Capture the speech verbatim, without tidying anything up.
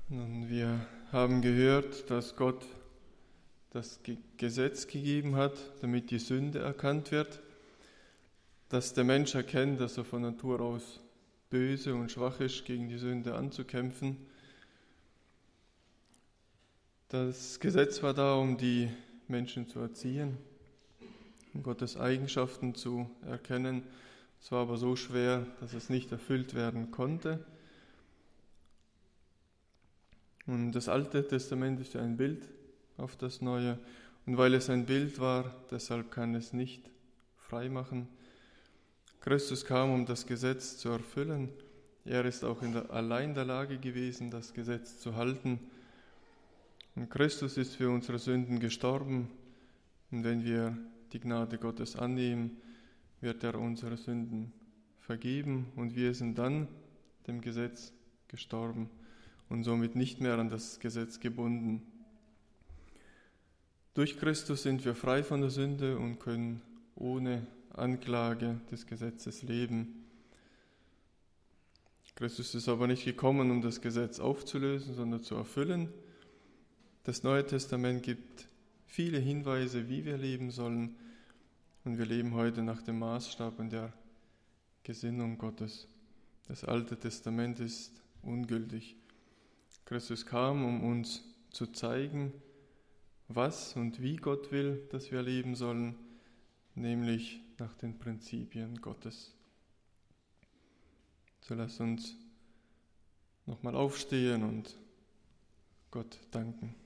Nun, wir haben gehört, dass Gott das Ge- Gesetz gegeben hat, damit die Sünde erkannt wird, dass der Mensch erkennt, dass er von Natur aus böse und schwach ist, gegen die Sünde anzukämpfen. Das Gesetz war da, um die Menschen zu erziehen, um Gottes Eigenschaften zu erkennen. Es war aber so schwer, dass es nicht erfüllt werden konnte. Und das Alte Testament ist ja ein Bild auf das Neue. Und weil es ein Bild war, deshalb kann es nicht frei machen. Christus kam, um das Gesetz zu erfüllen. Er ist auch in der, allein in der Lage gewesen, das Gesetz zu halten. Und Christus ist für unsere Sünden gestorben. Und wenn wir die Gnade Gottes annehmen, wird er unsere Sünden vergeben. Und wir sind dann dem Gesetz gestorben und somit nicht mehr an das Gesetz gebunden. Durch Christus sind wir frei von der Sünde und können ohne Anklage des Gesetzes leben. Christus ist aber nicht gekommen, um das Gesetz aufzulösen, sondern zu erfüllen. Das Neue Testament gibt viele Hinweise, wie wir leben sollen, und wir leben heute nach dem Maßstab und der Gesinnung Gottes. Das Alte Testament ist ungültig. Christus kam, um uns zu zeigen, was und wie Gott will, dass wir leben sollen, nämlich nach den Prinzipien Gottes. So lasst uns nochmal aufstehen und Gott danken.